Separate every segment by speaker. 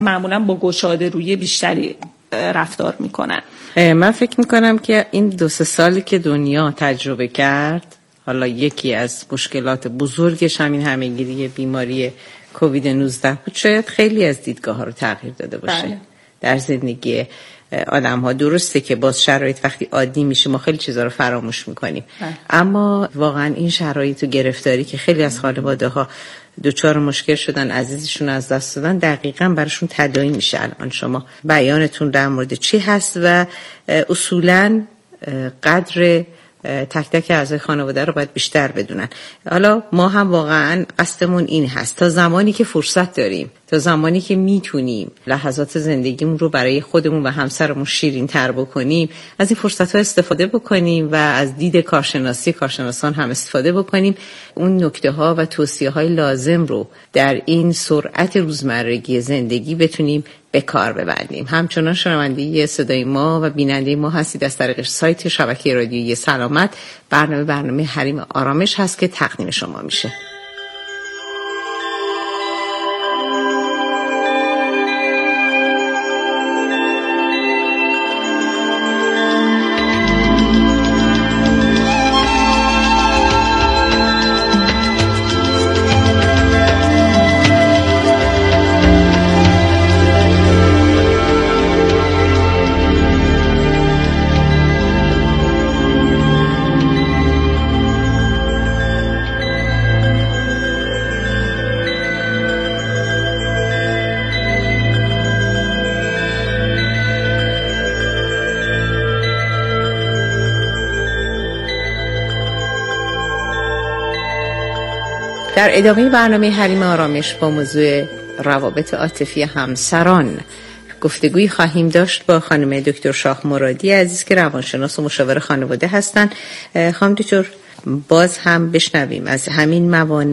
Speaker 1: معمولا با گشاده روی بیشتری رفتار میکنن.
Speaker 2: من فکر میکنم که این 2-3 سالی که دنیا تجربه کرد، حالا یکی از مشکلات بزرگش همین همهگیری بیماری کووید 19 بود، شاید خیلی از دیدگاه ها رو تغییر داده باشه. بله. در زندگی آدم ها درسته که باز شرایط وقتی عادی میشه ما خیلی چیزا رو فراموش میکنیم. اما واقعا این شرایط و گرفتاری که خیلی از خانواده ها دوچار مشکل شدن، عزیزشون از دست دادن، دقیقاً براشون تداعی میشه. الان شما بیانتون در مورد چی هست و اصولاً قدر تک تک اعضای خانواده رو باید بیشتر بدونن. حالا ما هم واقعاً قصدمون این هست تا زمانی که فرصت داریم، تا زمانی که میتونیم لحظات زندگیمون رو برای خودمون و همسرمون شیرین تر بکنیم، از این فرصت ها استفاده بکنیم و از دید کارشناسان هم استفاده بکنیم. اون نکته ها و توصیه های لازم رو در این سرعت روزمرگی زندگی بتونیم به کار ببندیم. همچنان شنونده صدای ما و بیننده ما هستید از طریق سایت شبکه رادیویی سلامت. برنامه حریم آرامش هست که تقدیم شما میشه. در ادامه برنامه حریم آرامش با موضوع روابط عاطفی همسران گفتگویی خواهیم داشت با خانم دکتر شاه مرادی عزیز که روانشناس و مشاور خانواده هستند. خانم دکتر، باز هم بشنویم از همین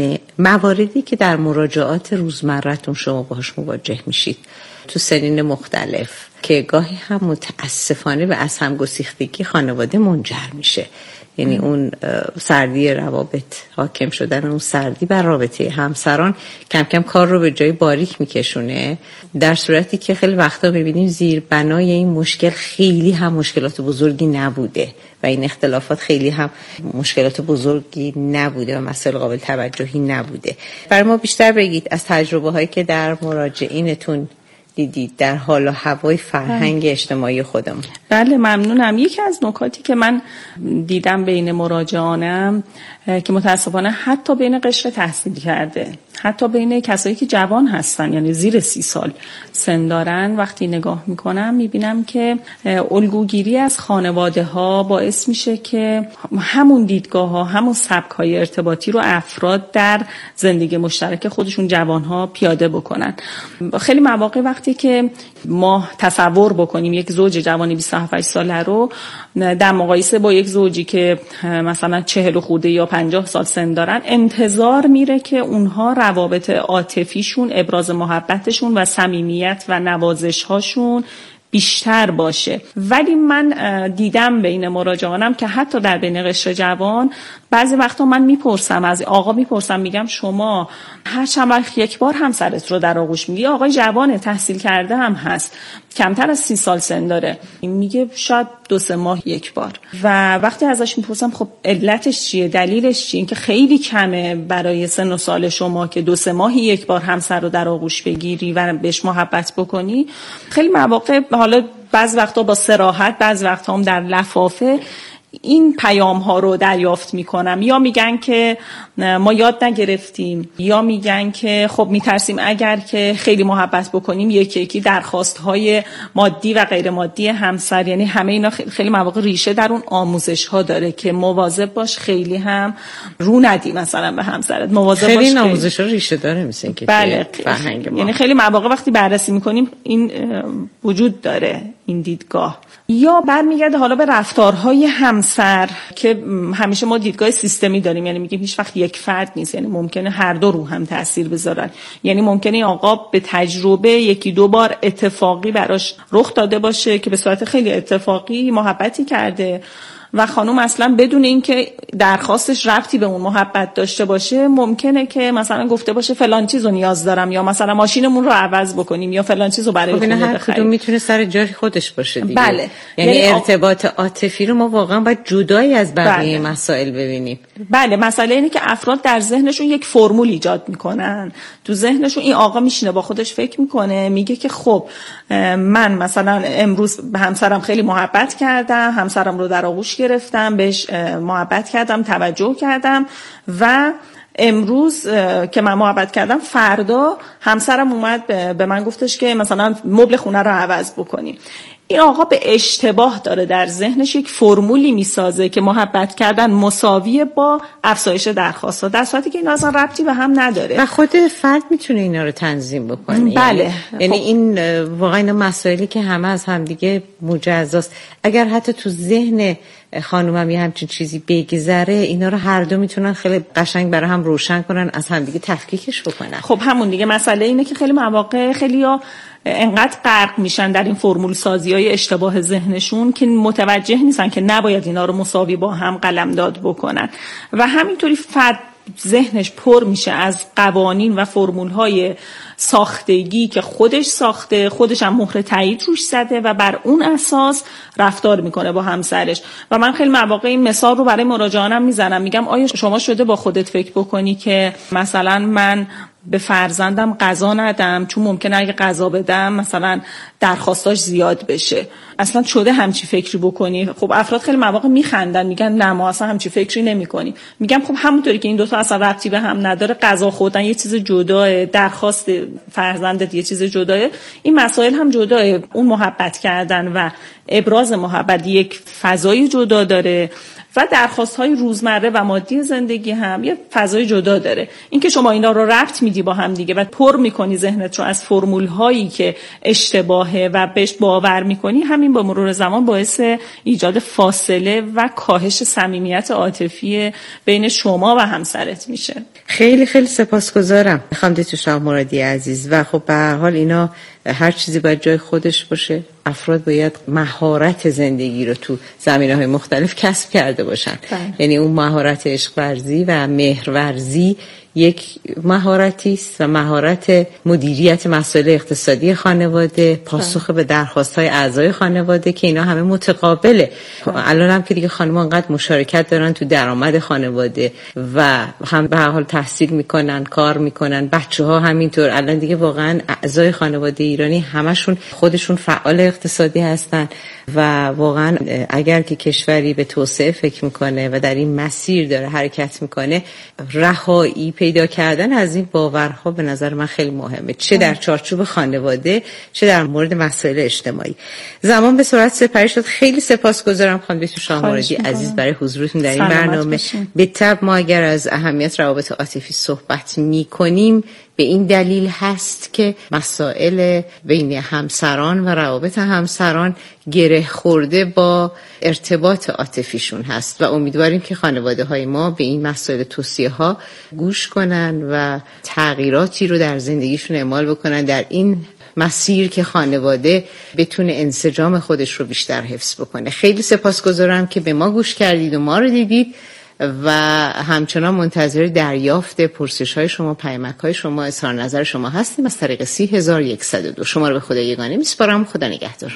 Speaker 2: مواردی که در مراجعات روزمره‌تون شما باهاش مواجه میشید تو سنین مختلف که گاهی هم متاسفانه به از هم گسیختگی خانواده منجر میشه. یعنی اون سردی روابط، حاکم شدن اون سردی بر رابطه همسران کم کم کار رو به جای باریک میکشونه، در صورتی که خیلی وقتا میبینیم زیر بنای این مشکل خیلی هم مشکلات بزرگی نبوده و این اختلافات خیلی هم مشکلات بزرگی نبوده و مسائل قابل توجهی نبوده. برای ما بیشتر بگید از تجربه هایی که در مراجعینتون دیدید در حال و هوای فرهنگ اجتماعی خودمون.
Speaker 1: بله ممنونم. یکی از نکاتی که من دیدم بین مراجعانم که متاسفانه حتی بین قشر تحصیل کرده، حتی بین کسایی که جوان هستن یعنی زیر 30 سال سن دارن، وقتی نگاه میکنم میبینم که الگوگیری از خانواده ها باعث میشه که همون دیدگاه ها، همون سبک های ارتباطی رو افراد در زندگی مشترک خودشون جوان ها پیاده بکنن. خیلی مواقع وقتی که ما تصور بکنیم یک زوج جوانی 27 ساله رو در مقایسه با یک زوجی که مثلا 40 خورده یا 50 سال سن دارن، انتظار میره که اونها روابط عاطفیشون، ابراز محبتشون و صمیمیت و نوازش هاشون بیشتر باشه. ولی من دیدم بین مراجعانم که حتی در بین قشر جوان بعضی وقتا من میپرسم، از آقا میپرسم، میگم شما هر چند وقت یک بار همسرت رو در آغوش میگی؟ آقای جوانه، تحصیل کرده هم هست، کمتر از 30 سال سن داره، میگه شاید 2-3 ماه یک بار. و وقتی ازش میپرسم خب علتش چیه، دلیلش چیه، اینکه خیلی کمه برای سن و سال شما که 2-3 ماهی یک بار همسر رو در آغوش بگیری و بهش محبت بکنی. خیلی مواقع حالا بعضی وقتا با صراحت، بعضی وقتا هم در لفافه این پیام ها رو دریافت میکنم. یا میگن که ما یاد نگرفتیم، یا میگن که خب میترسیم اگر که خیلی محبت بکنیم یکی یکی درخواست های مادی و غیر مادی همسر. یعنی همه اینا خیلی مواقع ریشه در اون آموزش ها داره که مواظب باش خیلی هم رو ندی مثلا به همسرت، مواظب باش.
Speaker 2: خیلی آموزش ها ریشه داره مثل که
Speaker 1: بله.
Speaker 2: فرهنگ ما.
Speaker 1: یعنی خیلی مواقع وقتی بررسی میکنیم این وجود داره این دیدگاه. یا برمیگرده حالا به رفتارهای همسر که همیشه ما دیدگاه سیستمی داریم، یعنی میگیم هیچ وقت یک فرد نیست، یعنی ممکنه هر دو رو هم تاثیر بذارن. یعنی ممکنه آقا به تجربه 1-2 بار اتفاقی براش رخ داده باشه که به صورت خیلی اتفاقی محبتی کرده و خانم اصلا بدون اینکه درخواستش ربطی به اون محبت داشته باشه ممکنه که مثلا گفته باشه فلان چیزو نیاز دارم، یا مثلا ماشینمون رو عوض بکنیم، یا فلان چیزو برای خونه بخریم.
Speaker 2: هر کدوم میتونه سر جای خودش باشه دیگه.
Speaker 1: بله.
Speaker 2: یعنی ارتباط عاطفی رو ما واقعا باید جدایی از بقیه مسائل ببینیم.
Speaker 1: بله، مسئله اینه که افراد در ذهنشون یک فرمول ایجاد میکنن. تو ذهنشون این آقا میشینه با خودش فکر میکنه، میگه که خب من مثلا امروز به همسرم خیلی محبت کردم، همسرم رو در آغوش گرفتم، بهش محبت کردم، توجه کردم و امروز که من محبت کردم فردا همسرم اومد به من گفتش که مثلا مبل خونه رو عوض بکنیم. این آقا به اشتباه داره در ذهنش یک فرمولی میسازه که محبت کردن مساویه با افزایش درخواست‌ها، در صورتی که این اصلا ربطی به هم نداره
Speaker 2: و خود فرد میتونه اینا رو تنظیم بکنه.
Speaker 1: بله.
Speaker 2: یعنی این واقعا این مسائلی که همه از هم دیگه مجزاست. اگر حتی تو ذهن خانومم یه همچین چیزی بگذره، اینا رو هر دو میتونن خیلی قشنگ برای هم روشن کنن، از هم دیگه تفکیکش بکنن.
Speaker 1: خب همون دیگه مسئله اینه که خیلی مواقع خیلیا انقدر غرق میشن در این فرمول سازی‌های اشتباه ذهنشون که متوجه نیستن که نباید اینا رو مساوی با هم قلمداد بکنن و همینطوری فرد ذهنش پر میشه از قوانین و فرمول‌های ساختگی که خودش ساخته، خودش هم مهر تایید روش زده و بر اون اساس رفتار میکنه با همسرش. و من خیلی مواقع این مثال رو برای مراجعانم میزنم، میگم آیا شما شده با خودت فکر بکنی که مثلا من به فرزندم غذا ندم چون ممکنه اگه غذا بدم مثلا درخواستاش زیاد بشه؟ اصلا شده همچی فکری بکنی؟ خب افراد خیلی مواقع میخندن، میگن نه ما اصلا همچی فکری نمیکنیم. میگم خب همونطوری که این دوتا اصلا ربطی به هم نداره، غذا خوردن یه چیز جداه، درخواست فرزندت یه چیز جداه، این مسائل هم جداه. اون محبت کردن و ابراز محبت یک فضای جدا داره و درخواست‌های روزمره و مادی زندگی هم یه فضای جدا داره. اینکه شما اینا رو ربط میدی با هم دیگه و پر میکنی ذهنت رو از فرمول‌هایی که اشتباهه و بهش باور میکنی، همین با مرور زمان باعث ایجاد فاصله و کاهش صمیمیت عاطفی بین شما و همسرت میشه.
Speaker 2: خیلی خیلی سپاسگزارم خانم دکتر شاه مرادی عزیز. و خب به هر حال اینا هر چیزی باید جای خودش باشه. افراد باید مهارت زندگی رو تو زمینه‌های مختلف کسب کرده باشن. یعنی اون مهارت عشق ورزی و مهر ورزی یک مهارتی است و مهارت مدیریت مسائل اقتصادی خانواده، پاسخ به درخواست‌های اعضای خانواده که اینا همه متقابله. الان هم که دیگه خانم‌ها انقدر مشارکت دارن تو درآمد خانواده و هم به هر حال تحصیل میکنن، کار میکنن، بچه‌ها همینطور. الان دیگه واقعا اعضای خانواده ایرانی همشون خودشون فعال اقتصادی هستن و واقعا اگر که کشوری به توسعه فکر میکنه و در این مسیر داره حرکت میکنه، رهایی پیدا کردن از این باورها به نظر من خیلی مهمه، چه در چارچوب خانواده چه در مورد مسائل اجتماعی. زمان به سرعت سپری شد. خیلی سپاسگزارم خانم دکتر شاه مرادی عزیز برای حضورتون در این برنامه. به طبع ما اگر از اهمیت روابط عاطفی صحبت میکنیم به این دلیل هست که مسائل بین همسران و روابط همسران گره خورده با ارتباط عاطفیشون هست و امیدواریم که خانواده های ما به این مسائل توصیه ها گوش کنن و تغییراتی رو در زندگیشون اعمال بکنن در این مسیر که خانواده بتونه انسجام خودش رو بیشتر حفظ بکنه. خیلی سپاسگزارم که به ما گوش کردید و ما رو دیدید و همچنان منتظر دریافت پرسش‌های شما، پیامک‌های شما، اظهار نظر شما هستیم از طریق 30102. شما رو به خدا یگانه میسپارم. خدا نگهدار.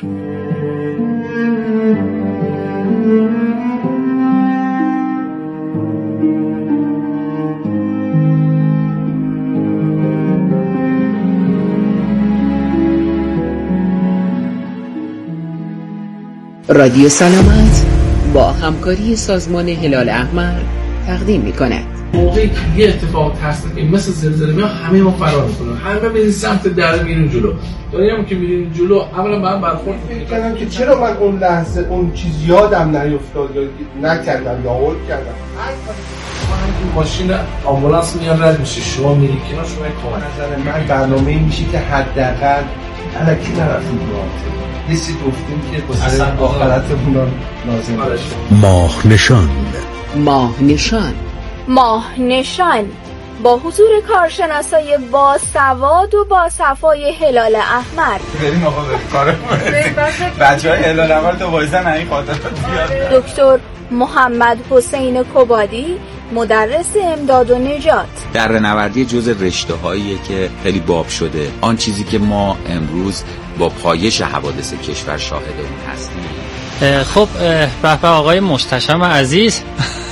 Speaker 3: رادیو سلامت با همکاری سازمان هلال احمر تقدیم می‌کند.
Speaker 4: موقعی که یه اتفاق هست که مثل زلزله میاد، همه ما فرار می‌کنیم، همه میریم سمت در میریم جلو. داریم که میریم جلو، اولا من برخورد
Speaker 5: می‌کردم که چرا من اون لحظه اون چیز یادم نیفتاد یا نکردم یا هول کردم.
Speaker 4: ماشین آمبولانس میاد رد میشه، شما میری کنار، شما کمک.
Speaker 5: نظر من برنامه‌ای میشه که حداقل الکی نرفتیم راحت. یسی گفتیم که واسه آخرتمون لازم باشه.
Speaker 6: ماه نشان.
Speaker 3: ماه نشان.
Speaker 7: ماه نشان.
Speaker 6: با حضور کارشناسای باسواد و باصفای هلال احمر.
Speaker 7: بریم آقا بریم کارمون. بچه‌های هلال احمر تو وایسن این خاطرات زیاد.
Speaker 6: دکتر محمد حسین کبادی، مدرس امداد و نجات.
Speaker 8: دره‌نوردی جزء رشته‌هاییه که خیلی باب شده. آن چیزی که ما امروز با پایش حوادث کشور شاهد اون هستیم.
Speaker 9: خب به آقای محتشم عزیز.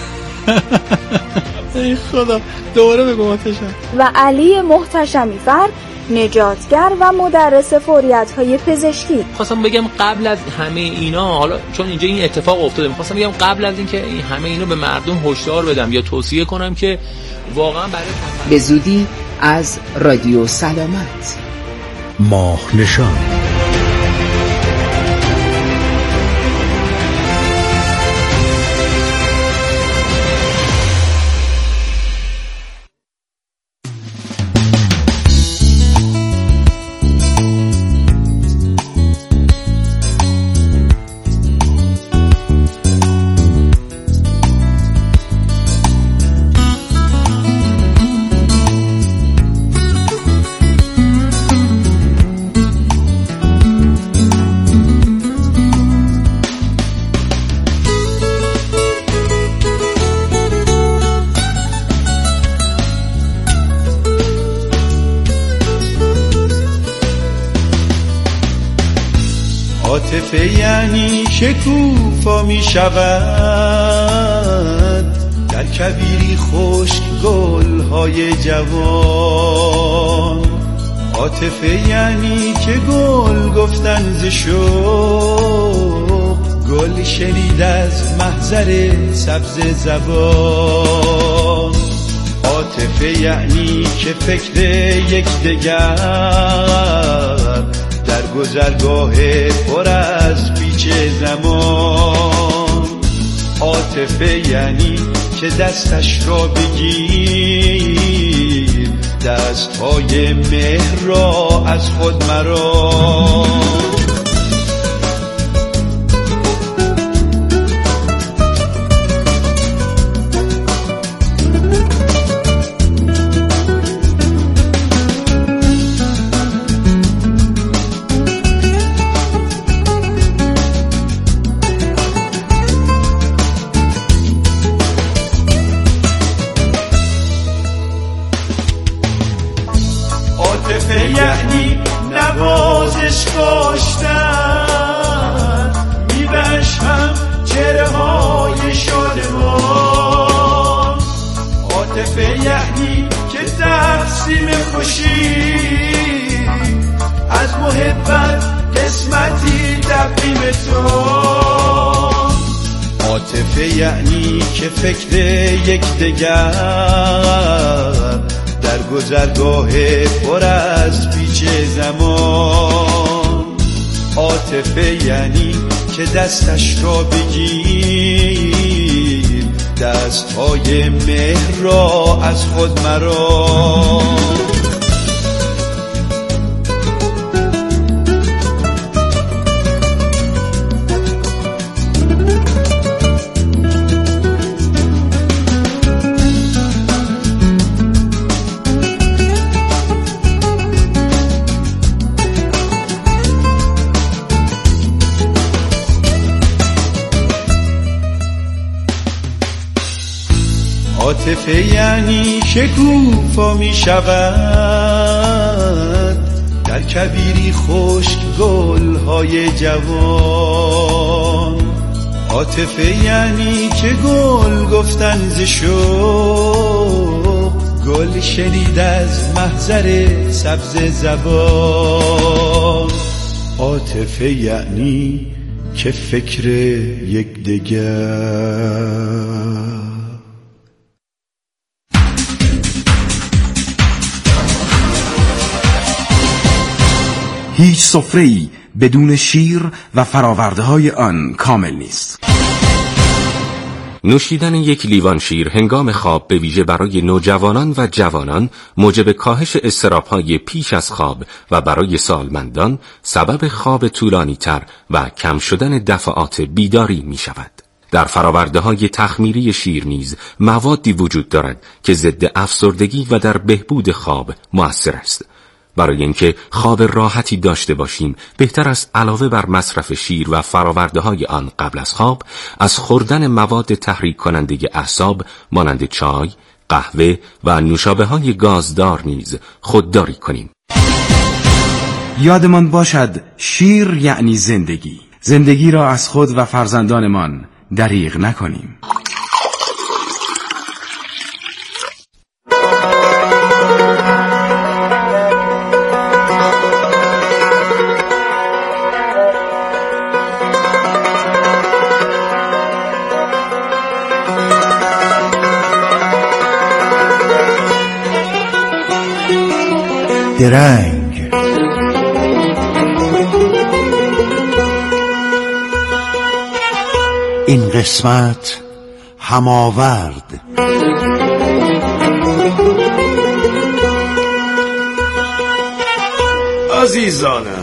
Speaker 9: ای خدا دوباره بگو محتشم.
Speaker 6: و علی محتشمی فر، نجاتگر و مدرس فوریت‌های پزشکی.
Speaker 10: خواستم بگم قبل از همه اینا، حالا چون اینجا این اتفاق افتاده، خواستم بگم قبل از اینکه همه اینو به مردم هشدار بدم یا توصیه کنم که واقعا برای
Speaker 3: به زودی از رادیو سلامت
Speaker 11: ماه نشان.
Speaker 12: عاطفه یعنی شکوفا می شود در کبیری خشک گل‌های جوان. عاطفه یعنی که گل گفتن ز شوق، گل شنید از محضر سبز زبان. عاطفه یعنی که فکر یکدیگر در گذرگاه پر از پیچ زمان. عاطفه یعنی که دستش را بگیر، دستهای مهر را از خود مران. یعنی نوازش داشتن، میبش هم چهره های شادمان. عاطفه یعنی که تقسیم خوشی از محبت قسمتی تقدیم تو. عاطفه یعنی که فکر یکدیگر در گذرگاه پر از پیچ زمان. عاطفه یعنی که دستش را بگیر، دستهای مهر را از خود مران. عاطفه یعنی شکوفا می شود در کبیری خشک گل‌های جوان. عاطفه یعنی که گل گفتن ز شوق، گل شنید از محضر سبز زبان. عاطفه یعنی که فکر یکدیگر.
Speaker 11: هیچ سفره‌ای بدون شیر و فرآورده‌های آن کامل نیست.
Speaker 13: نوشیدن یک لیوان شیر هنگام خواب به ویژه برای نوجوانان و جوانان موجب کاهش اضطراب‌های پیش از خواب و برای سالمندان سبب خواب طولانی‌تر و کم شدن دفعات بیداری می‌شود. در فرآورده‌های تخمیری شیر نیز موادی وجود دارد که ضد افسردگی و در بهبود خواب مؤثر است. برای اینکه خواب راحتی داشته باشیم بهتر است علاوه بر مصرف شیر و فرآورده‌های آن قبل از خواب از خوردن مواد تحریک کننده اعصاب مانند چای، قهوه و نوشابه‌های گازدار نیز خودداری کنیم.
Speaker 11: یادمان باشد شیر یعنی زندگی. زندگی را از خود و فرزندانمان دریغ نکنیم.
Speaker 12: درنگ این قسمت هماورد.
Speaker 14: عزیزانم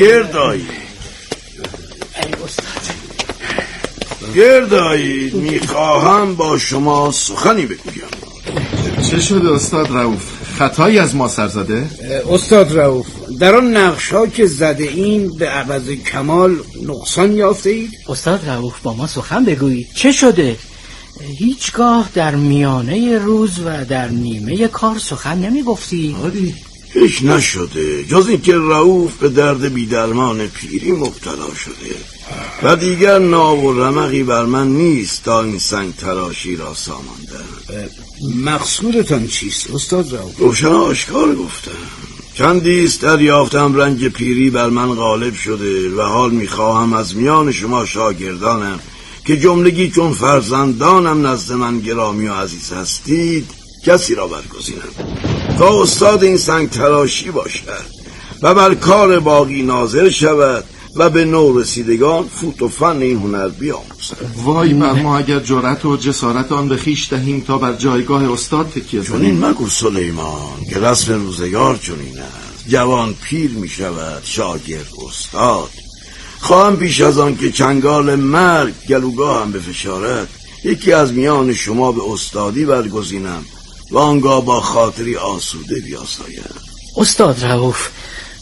Speaker 14: گردایید میخواهم با شما سخنی بگویم.
Speaker 5: چه شده استاد رؤوف؟ خطایی از ما سر زده؟
Speaker 15: استاد رؤوف، در آن نقش‌ها که زده این به عوض کمال نقصان یافته اید؟
Speaker 16: استاد رؤوف با ما سخن بگویید. چه شده؟ هیچگاه در میانه روز و در نیمه کار سخن نمی گفتی؟
Speaker 14: هیچ نشده جز اینکه رؤوف به درد بیدرمان پیری مبتلا شده و دیگر ناو و رمقی بر من نیست تا این سنگ تراشی را ساماندم.
Speaker 15: مقصودتان چیست استاد رؤوف؟
Speaker 14: روشن آشکار گفتم. چندیست دریافتم رنج پیری بر من غالب شده و حال میخواهم از میان شما شاگردانم که جملگی چون فرزندانم نزد من گرامی و عزیز هستید کسی را برگزینم تا استاد این سنگ تراشی باشد و بر کار باقی ناظر شود و به نو رسیدگان فوت و فن این هنر بیاموزد.
Speaker 5: وای بر ما اگر جرأت و جسارت آن به خویش دهیم تا بر جایگاه استاد تکیه کنیم.
Speaker 14: چنین مگو سلیمان که رسم روزگار چنین است. جوان پیر می شود شاگرد استاد. خواهم پیش از آن که چنگال مرگ گلوگاه هم بفشارد یکی از میان شما به استادی برگزینم و آنگاه با خاطری آسوده بیاسایم.
Speaker 16: استاد رؤوف،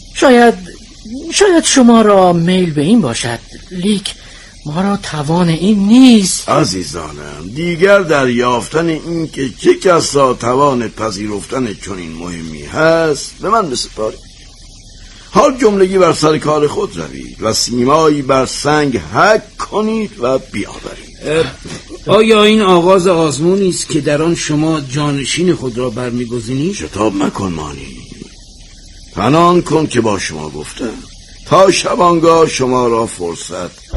Speaker 16: شاید شما را میل به این باشد، لیک ما را توان این نیست.
Speaker 14: عزیزانم، دیگر در یافتن این که چه کس را توان پذیرفتن چنین مهمی هست به من بسپارید. حال جملگی بر سر کار خود روید و سیمایی بر سنگ حک کنید و بیاورید.
Speaker 15: آیا این آغاز آزمونی است که در آن شما جانشین خود را برمیگزینید؟
Speaker 14: شتاب مکن مانی، پنهان کن که با شما گفتم تا شبانگاه شما را فرصت.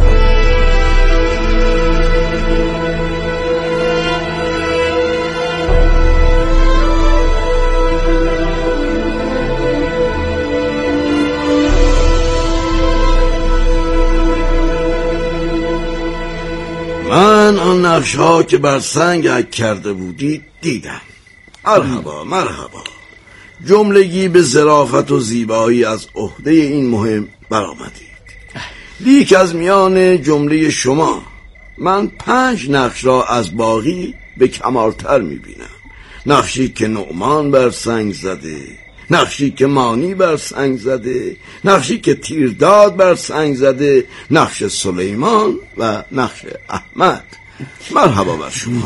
Speaker 14: من آن نقش‌ها که بر سنگ حک کرده بودید دیدم. مرحبا. جملگی به ظرافت و زیبایی از عهده این مهم برآمدید. لیک از میان جمله شما من 5 نقش را از باقی به کمالتر میبینم. نقشی که نعمان بر سنگ زده، نقشی که مانی بر سنگ زده، نقشی که تیرداد بر سنگ زده، نقش سلیمان و نقش احمد. مرحبا بر شما.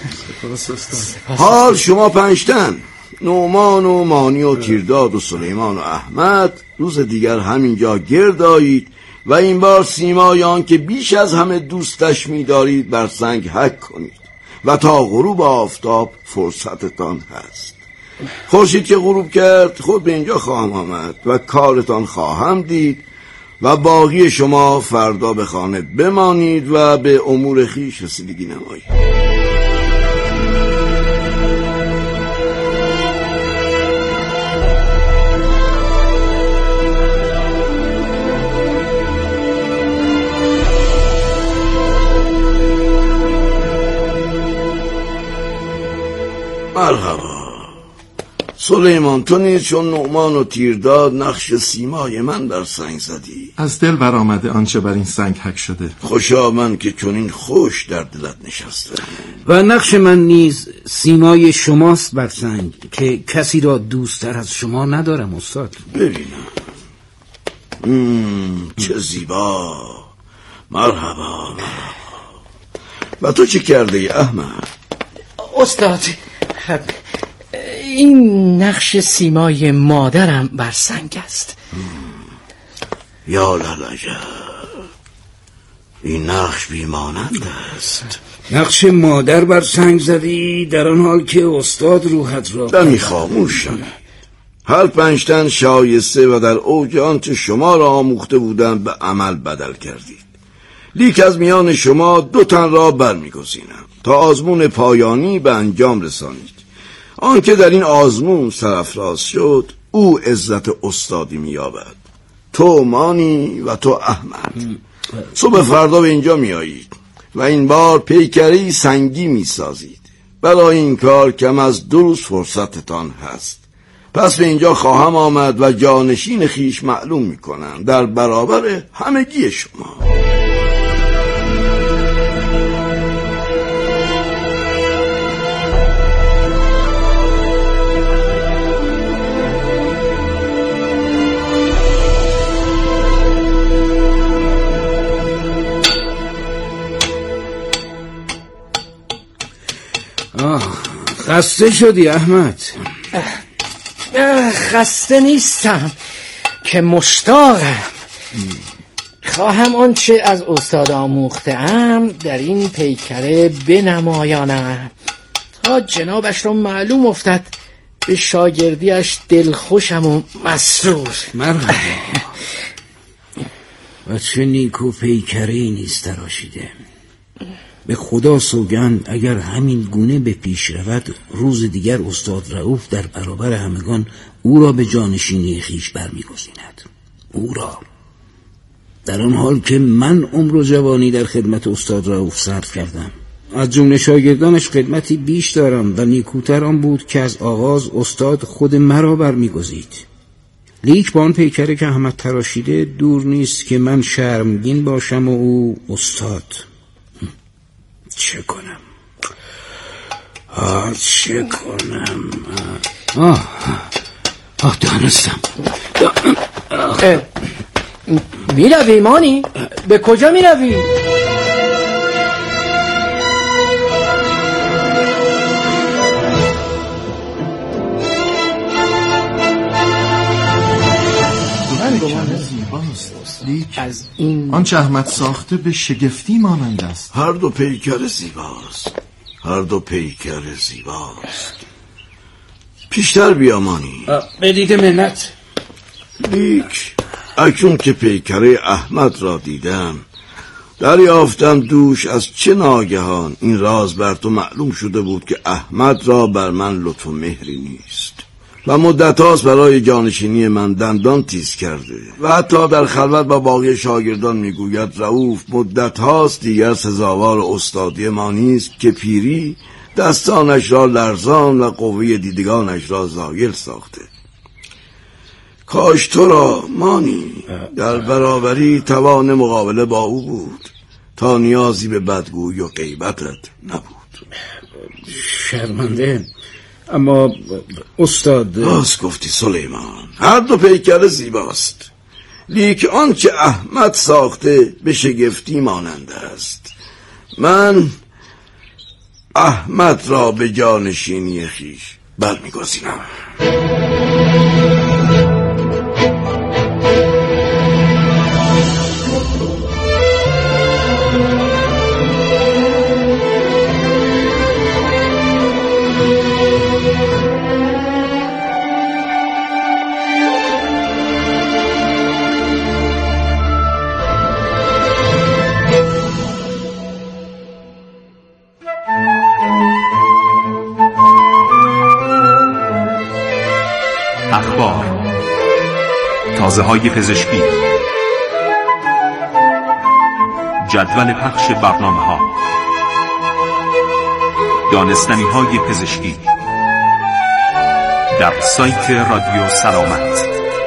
Speaker 14: حال شما 5 تن، نعمان و مانی و تیرداد و سلیمان و احمد، روز دیگر همینجا گرد آیید و این بار سیمای آن که بیش از همه دوستش می‌دارید بر سنگ حک کنید و تا غروب آفتاب فرصتتان هست. خورشید که غروب کرد خود به اینجا خواهم آمد و کارتان خواهم دید و باقی شما فردا به خانه بمانید و به امور خویش رسیدگی نمایید. مرحبا. سلیمان تو نیز چون نعمان و تیرداد نقش سیمای من بر سنگ زدی.
Speaker 17: از دل برآمده آنچه بر این سنگ حک شده.
Speaker 14: خوشا من که چون این خوش در دلت نشسته.
Speaker 15: و نقش من نیز سیمای شماست بر سنگ که کسی را دوست‌تر از شما ندارم استاد.
Speaker 14: ببینم چه زیبا. مرحبا. و تو چه کرده ای احمد؟
Speaker 16: استاد این نقش سیمای مادرم بر سنگ است.
Speaker 14: یا للعجب، این نقش بیمانند است.
Speaker 15: نقش مادر بر سنگ زدی در آن حال که استاد روحت را
Speaker 14: دمی خاموش شد. هر 5 تن شایسته و در اوج آنچه شما را آموخته بودند به عمل بدل کردید. لیک از میان شما 2 تن را برمیگزینم تا آزمون پایانی به انجام رسانید. آن که در این آزمون سرافراز شد او عزت استادی می‌یابد. تو مانی و تو احمد. صبح فردا به اینجا میایید و این بار پیکری سنگی میسازید. برای این کار کم از 2 روز فرصتتان هست. پس به اینجا خواهم آمد و جانشین خیش معلوم میکنم در برابر همگی شما.
Speaker 15: خسته شدی احمد؟
Speaker 16: خسته نیستم که مشتاقم. خواهم آنچه از استاد آموخته‌ام در این پیکره بنمایانم تا جنابش را معلوم افتد به شاگردیش دلخوشم و مسرور.
Speaker 15: مرحبا. و چه نیکو پیکره‌ای نیز تراشیده. به خدا سوگند اگر همین گونه به پیش رود روز دیگر استاد رؤوف در برابر همگان او را به جانشینی خیش برمیگزیند. او را در آن حال که من عمر و جوانی در خدمت استاد رؤوف صرف کردم. از جمله شاگردانش خدمتی بیش دارم و نیکوتر آن بود که از آغاز استاد خود مرا برمیگزید. لیک با آن پیکره که احمد تراشیده دور نیست که من شرمگین باشم و او استاد. چه کنم؟ چه کنم؟ دانستم.
Speaker 16: میروی مانی؟ به کجا میروی؟
Speaker 17: از این آنچه احمد ساخته به شگفتی مانند است.
Speaker 14: هر دو پیکر زیباست. هر دو پیکر زیباست. پیشتر بیامانی.
Speaker 15: بدید منت.
Speaker 14: لیک اکنون که پیکره احمد را دیدم دریافتم دوش از چه ناگهان این راز بر تو معلوم شده بود که احمد را بر من لطف و مهری نیست و مدت هاست برای جانشینی من دندان تیز کرده و حتی در خلوت با باقی شاگردان میگوید رؤوف مدت هاست دیگر سزاوار استادی ما نیست که پیری دستانش را لرزان و قوه دیدگانش را زایل ساخته. کاش تو را مانی در برابری توان مقابله با او بود تا نیازی به بدگویی و غیبتت نبود.
Speaker 15: شرمنده. اما استاد
Speaker 14: راست گفتی سلیمان. هر دو پیکر زیباست، لیک آنچه احمد ساخته به شگفتی مانند است. من احمد را به جانشینی خویش برمیگزینم.
Speaker 18: اخبار، تازه های پزشکی، جدول پخش برنامه ها، دانستنی های پزشکی، در سایت رادیو سلامت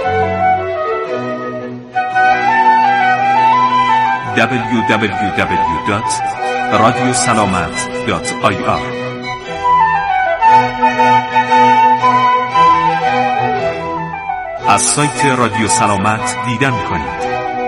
Speaker 18: www.radiosalamat.ir. از سایت رادیو سلامت دیدن کنید.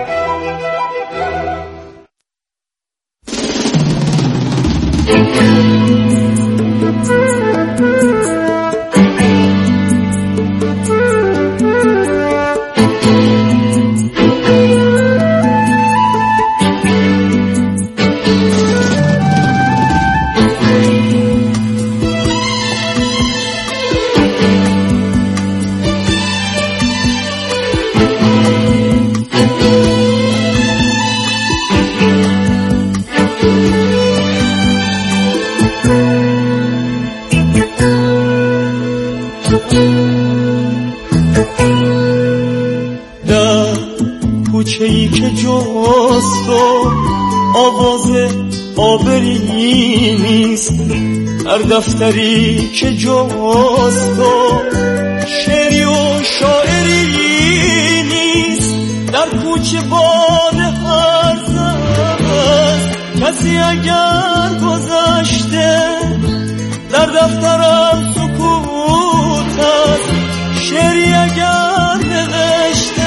Speaker 19: کوچه‌ای که جز تو آواز آبری نیست، در دفتری که جز تو شعری و شاعری نیست، در کوچه باد هرز است کسی اگر گذشته، در دفترم سکوت است شعری اگر نوشته،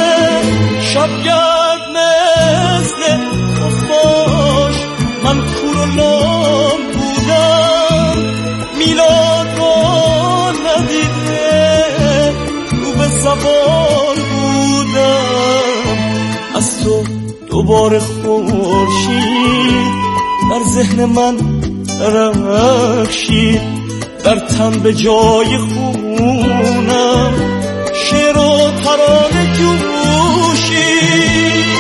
Speaker 19: شبگرد مثل خفاش من کور و لام بودم، میلاد رو ندیده رو به سوار بودم، از تو دوباره خورشید در ذهن من رخشید، در تن به جای خونم شعر و ترانه جوشید.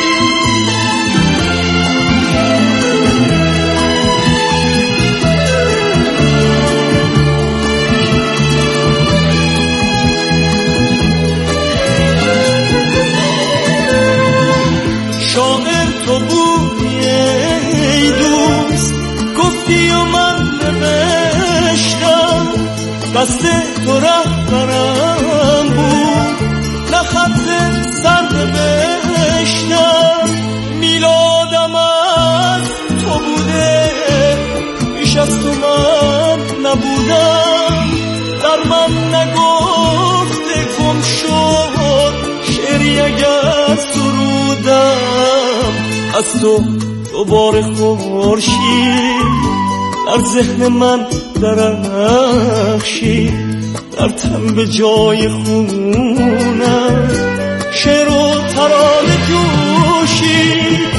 Speaker 19: شاعر تو بودی ای دوست، گفتی و من نوشتم، دست تو رهبرم بود نه خط سر نوشتم، میلادم از تو بوده بیش از تو من نبودم، در من نگفته گم شد شعری اگر سرودم، از تو دوباره خورشید در ذهن من درخشید، در تن به جای خونم شعر و ترانه جوشید.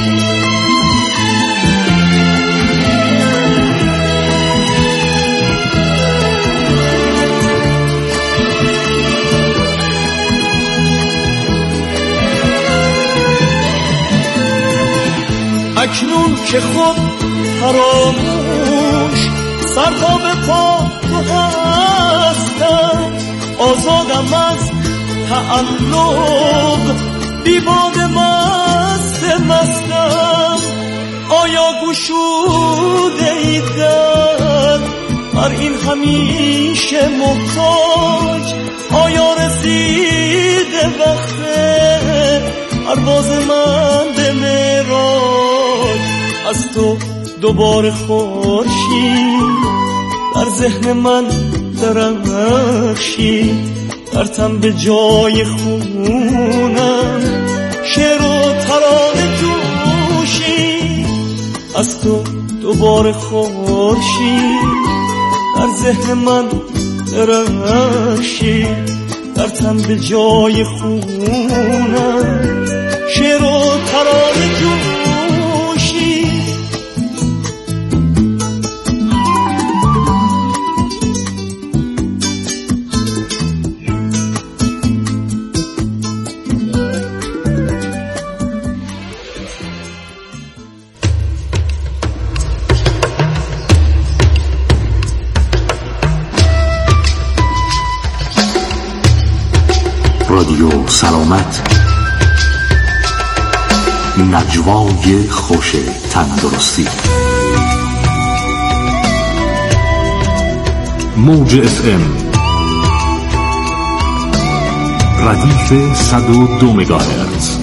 Speaker 19: اکنون که خود فراموش سر تا به پا تو هستم، آزادم از تعلق بی باد مست مستم، آیا گشوده ای در بر این همیشه محتاج، آیا رسیده وقت پرواز من به معراج، از تو دوباره خورشید در ذهن من درخشید، در تن به جای خونم شعر و ترانه جوشید، از تو دوباره خورشید در ذهن من درخشید، در تن به جای خونم شعر و ترانه جوشید.
Speaker 18: رادیو سلامت، نجوای خوش تندرستی. موج FM ردیف 102 مگاهرتز.